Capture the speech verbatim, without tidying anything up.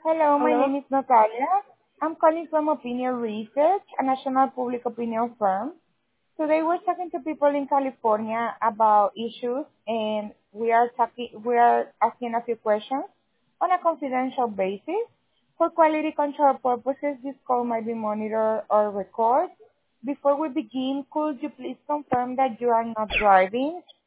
Hello, my Hello? name is Natalia. I'm calling from Opinion Research, a national public opinion firm. Today we're talking to people in California about issues, and we are talking, we are asking a few questions on a confidential basis. For quality control purposes, this call might be monitored or recorded. Before we begin, could you please confirm that you are not driving